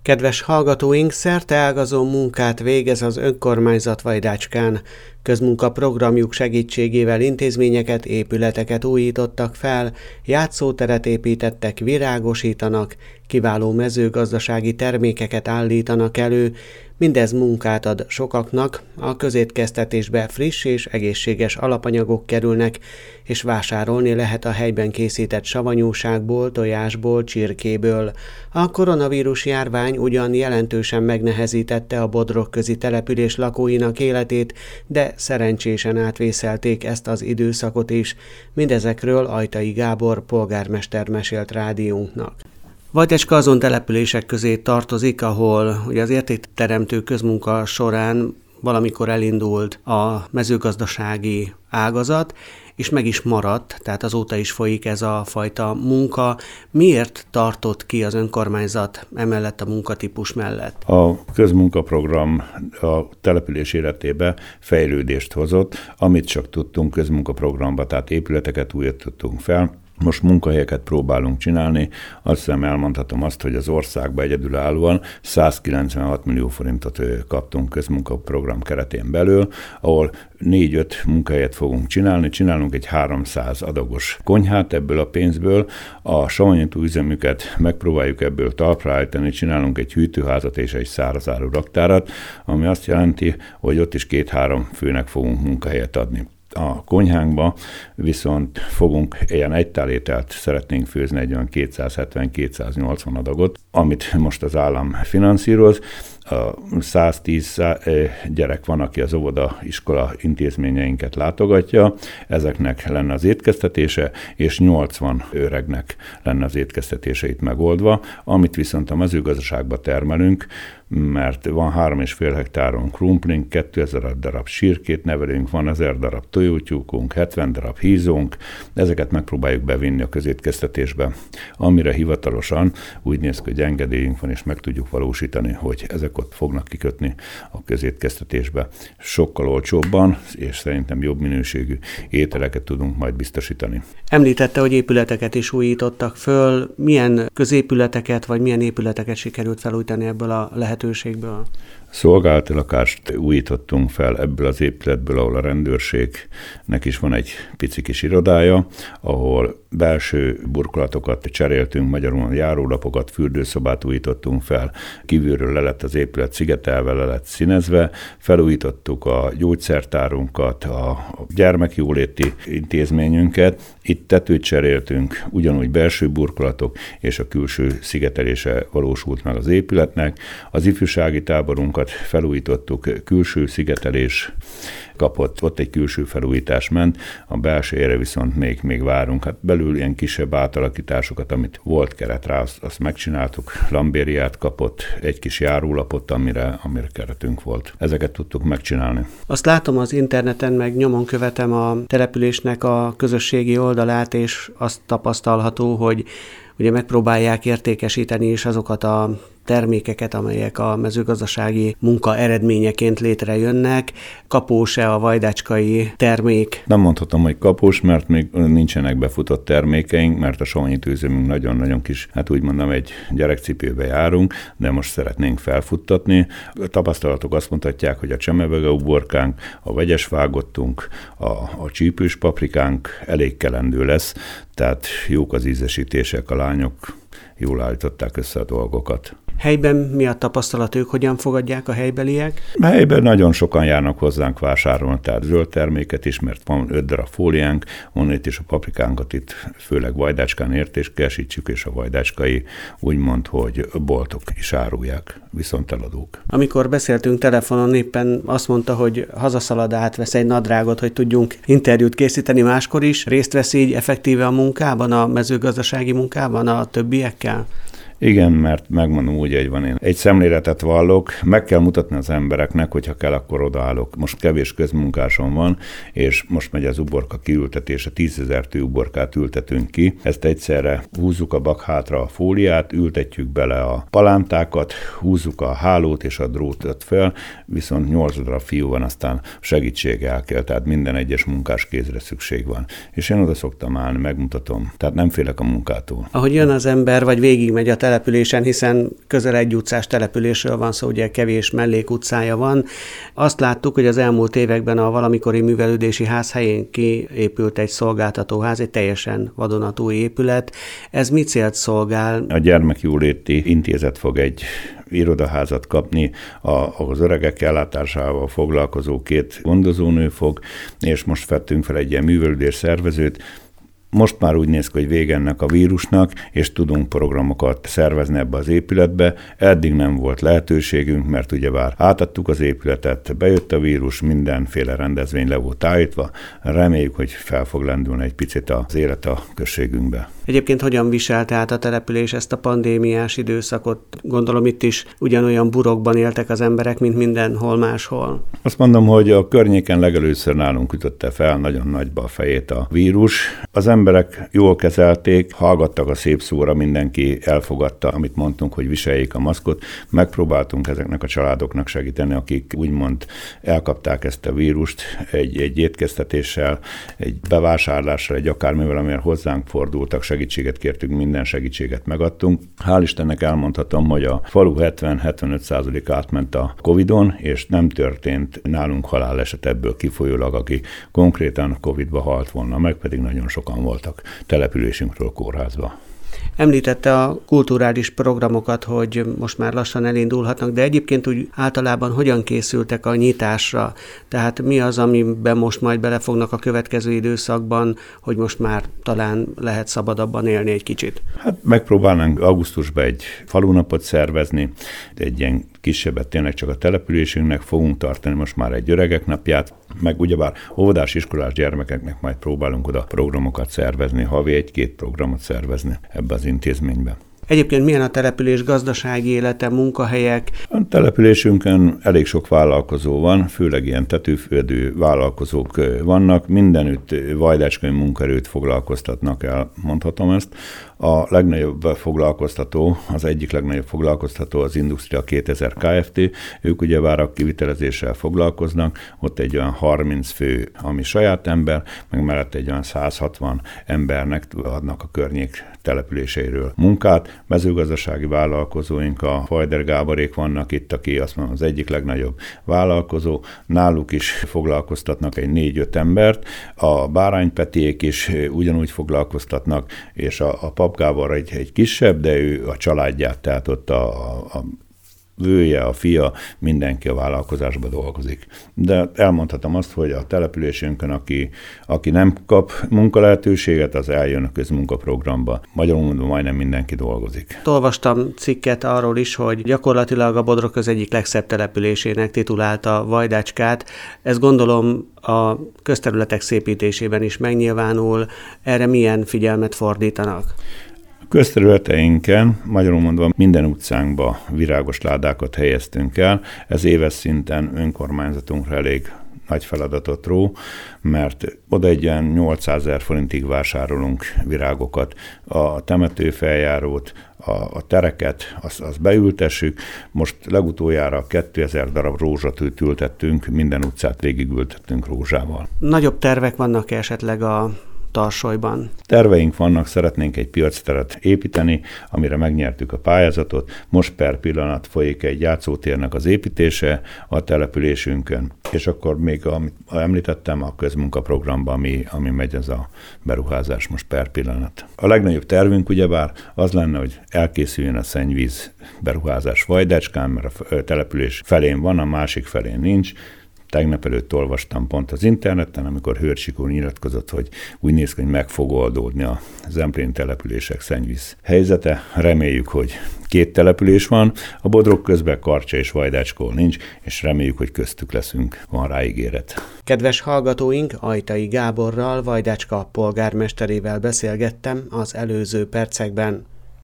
Kedves hallgatóink, szerteágazó munkát végez az önkormányzat Vajdácskán. Közmunkaprogramjuk segítségével intézményeket, épületeket újítottak fel, játszóteret építettek, virágosítanak, kiváló mezőgazdasági termékeket állítanak elő, mindez munkát ad sokaknak, a közétkeztetésbe friss és egészséges alapanyagok kerülnek, és vásárolni lehet a helyben készített savanyúságból, tojásból, csirkéből. A koronavírus járvány ugyan jelentősen megnehezítette a bodrogközi település lakóinak életét, de szerencsésen átvészelték ezt az időszakot is. Mindezekről Ajtai Gábor polgármester mesélt rádiónknak. Vajdácska azon települések közé tartozik, ahol ugye az értékteremtő közmunka során valamikor elindult a mezőgazdasági ágazat, és meg is maradt, tehát azóta is folyik ez a fajta munka. Miért tartott ki az önkormányzat emellett a munkatípus mellett? A közmunkaprogram a település életébe fejlődést hozott, amit csak tudtunk közmunkaprogramba, tehát épületeket újítottunk fel. Most munkahelyeket próbálunk csinálni, azt hiszem elmondhatom azt, hogy az országban egyedülállóan 196 millió forintot kaptunk közmunkaprogram keretén belül, ahol 4-5 munkahelyet fogunk csinálni, csinálunk egy 300 adagos konyhát ebből a pénzből, a savanyító üzemüket megpróbáljuk ebből talpra állítani, csinálunk egy hűtőházat és egy szárazáru raktárat, ami azt jelenti, hogy ott is 2-3 főnek fogunk munkahelyet adni. A konyhánkba viszont fogunk ilyen egytálételt szeretnénk főzni, egy olyan 270-280 adagot, amit most az állam finanszíroz. 110 gyerek van, aki az óvoda-iskola intézményeinket látogatja, ezeknek lenne az étkeztetése, és 80 öregnek lenne az étkeztetéseit megoldva, amit viszont a mezőgazdaságba termelünk, mert van 3,5 hektáron krumplink, 2000 darab sírkét nevelünk, van 1000 darab tojótyúkunk, 70 darab hízónk, ezeket megpróbáljuk bevinni a közétkeztetésbe, amire hivatalosan úgy néz ki, hogy engedélyünk van, és meg tudjuk valósítani, hogy ezek ott fognak kikötni a közétkeztetésbe. Sokkal olcsóbban, és szerintem jobb minőségű ételeket tudunk majd biztosítani. Említette, hogy épületeket is újítottak föl. Milyen középületeket, vagy milyen épületeket sikerült felújítani ebből a lehetőségből? Szolgálati lakást újítottunk fel ebből az épületből, ahol a rendőrségnek is van egy pici kis irodája, ahol belső burkolatokat cseréltünk, magyarul járólapokat, fürdőszobát újítottunk fel, kívülről le lett az épület szigetelve, le lett színezve, felújítottuk a gyógyszertárunkat, a gyermekjóléti intézményünket, itt tetőt cseréltünk, ugyanúgy belső burkolatok és a külső szigetelése valósult meg az épületnek, az ifjúsági táborunkat felújítottuk, külső szigetelés kapott, ott egy külső felújítás ment, a belsőjére viszont még várunk. Hát belül ilyen kisebb átalakításokat, amit volt keret rá, azt megcsináltuk, lambériát kapott, egy kis járólapot, amire keretünk volt. Ezeket tudtuk megcsinálni. Azt látom az interneten, meg nyomon követem a településnek a közösségi oldalát, és azt tapasztalható, hogy ugye megpróbálják értékesíteni is azokat a termékeket, amelyek a mezőgazdasági munka eredményeként létrejönnek. Kapós-e a vajdácskai termék? Nem mondhatom, hogy kapós, mert még nincsenek befutott termékeink, mert a savanyítőüzemünk nagyon-nagyon kis, hát úgy mondom, egy gyerekcipőbe járunk, de most szeretnénk felfuttatni. A tapasztalatok azt mutatják, hogy a csemevege uborkánk, a vegyes vágottunk, a csípős paprikánk elég kelendő lesz, tehát jók az ízesítések, a lányok jól állították össze a dolgokat. Helyben mi a tapasztalat, ők hogyan fogadják a helybeliek? Helyben nagyon sokan járnak hozzánk vásárolni, tehát zöld terméket is, mert van 5 darab fóliánk, onnét is a paprikánkat itt főleg Vajdácskán értékesítjük, és a vajdácskai úgymond, hogy boltok is árulják, viszont eladók. Amikor beszéltünk telefonon, éppen azt mondta, hogy hazaszalad, átvesz egy nadrágot, hogy tudjunk interjút készíteni máskor is. Részt vesz így effektíve a munkában, a mezőgazdasági munkában a többiekkel? Igen, mert megmondom úgy, hogy van, én egy szemléletet vallok, meg kell mutatni az embereknek, hogyha kell, akkor odaállok. Most kevés közmunkásom van, és most megy az uborka kiültetése, 10 000 tűuborkát ültetünk ki. Ezt egyszerre húzzuk a bakhátra a fóliát, ültetjük bele a palántákat, húzzuk a hálót és a drótot fel, viszont 8 darab fiú van, aztán segítséggel kell, tehát minden egyes munkás kézre szükség van. És én oda szoktam állni, megmutatom, tehát nem félek a munkától. Ahogy jön az ember, vagy végigmegy a településen, hiszen közel egy utcás településről van szó, ugye kevés mellékutcája van. Azt láttuk, hogy az elmúlt években a valamikori művelődési ház helyén kiépült egy szolgáltatóház, egy teljesen vadonatúj épület. Ez mi célt szolgál? A Gyermekjóléti Intézet fog egy irodaházat kapni, az öregek ellátásával foglalkozó 2 gondozónő fog, és most vettünk fel egy ilyen művelődés szervezőt. Most már úgy néz ki, hogy vége ennek a vírusnak, és tudunk programokat szervezni ebbe az épületbe. Eddig nem volt lehetőségünk, mert ugyebár átadtuk az épületet, bejött a vírus, mindenféle rendezvény le volt állítva. Reméljük, hogy fel fog lendülni egy picit az élet a községünkbe. Egyébként hogyan viselte át a település ezt a pandémiás időszakot? Gondolom itt is ugyanolyan burokban éltek az emberek, mint mindenhol máshol. Azt mondom, hogy a környéken legelőször nálunk ütötte fel nagyon nagyba a fejét a vírus. Az emberek jól kezelték, hallgattak a szép szóra, mindenki elfogadta, amit mondtunk, hogy viseljék a maszkot. Megpróbáltunk ezeknek a családoknak segíteni, akik úgymond elkapták ezt a vírust egy étkeztetéssel, egy bevásárlással, egy akármivel, amivel hozzánk fordultak, segítséget kértünk, minden segítséget megadtunk. Hál' Istennek elmondhatom, hogy a falu 70-75% átment a Covid-on, és nem történt nálunk haláleset ebből kifolyólag, aki konkrétan Covid-ba halt volna meg, pedig nagyon sokan voltak településünkről kórházba. Említette a kulturális programokat, hogy most már lassan elindulhatnak, de egyébként úgy általában hogyan készültek a nyitásra? Tehát mi az, amiben most majd belefognak a következő időszakban, hogy most már talán lehet szabadabban élni egy kicsit? Hát megpróbálnánk augusztusban egy falunapot szervezni, egy ilyen kisebbet tényleg csak a településünknek fogunk tartani most már egy öregek napját, meg ugyebár óvodás iskolás gyermekeknek majd próbálunk oda programokat szervezni, havi 1-2 programot szervezni ebbe az intézménybe. Egyébként milyen a település gazdasági élete, munkahelyek? A településünkön elég sok vállalkozó van, főleg ilyen tetőfedő vállalkozók vannak, mindenütt vajdácskai munkaerőt foglalkoztatnak el, mondhatom ezt. A legnagyobb foglalkoztató, az egyik legnagyobb foglalkoztató az Industria 2000 Kft. Ők ugyebár a kivitelezéssel foglalkoznak, ott egy olyan 30 fő, ami saját ember, meg mellett egy olyan 160 embernek adnak a környék településeiről munkát. Mezőgazdasági vállalkozóink, a Fajder Gáborék vannak itt, aki azt mondom az egyik legnagyobb vállalkozó, náluk is foglalkoztatnak egy 4-5 embert, a Bárány Petiék is ugyanúgy foglalkoztatnak, és a Pap Gábor egy kisebb, de ő a családját, tehát ott a vője, a fia, mindenki a vállalkozásban dolgozik. De elmondhatom azt, hogy a településünkön, aki nem kap munkalehetőséget, az eljön a közmunkaprogramba. Magyarul mondva majdnem mindenki dolgozik. Olvastam cikket arról is, hogy gyakorlatilag a Bodrogköz egyik legszebb településének titulálta Vajdácskát. Ez gondolom a közterületek szépítésében is megnyilvánul. Erre milyen figyelmet fordítanak? Közterületeinken, magyarul mondva, minden utcánkba virágos ládákat helyeztünk el. Ez éves szinten önkormányzatunkra elég nagy feladatot ró, mert oda egy ilyen 800 000 forintig vásárolunk virágokat, a temetőfeljárót, a tereket, azt beültessük. Most legutoljára 2000 darab rózsatűt ültettünk, minden utcát végigültettünk rózsával. Nagyobb tervek vannak esetleg a Tarsolyban? Terveink vannak, szeretnénk egy piacteret építeni, amire megnyertük a pályázatot. Most per pillanat folyik egy játszótérnek az építése a településünkön. És akkor még, amit említettem, a közmunkaprogramban, ami megy ez a beruházás most per pillanat. A legnagyobb tervünk ugyebár az lenne, hogy elkészüljön a szennyvíz beruházás Vajdácskán, mert a település felén van, a másik felén nincs. Tegnap előtt olvastam pont az interneten, amikor Hörcsik úr nyilatkozott, hogy úgy néz ki, hogy meg fog oldódni a zemplén települések szennyvíz helyzete. Reméljük, hogy 2 település van, a Bodrogközben Karcsa és Vajdácskó nincs, és reméljük, hogy köztük leszünk, van rá ígéret. Kedves hallgatóink, Ajtai Gáborral, Vajdácska polgármesterével beszélgettem az előző percekben.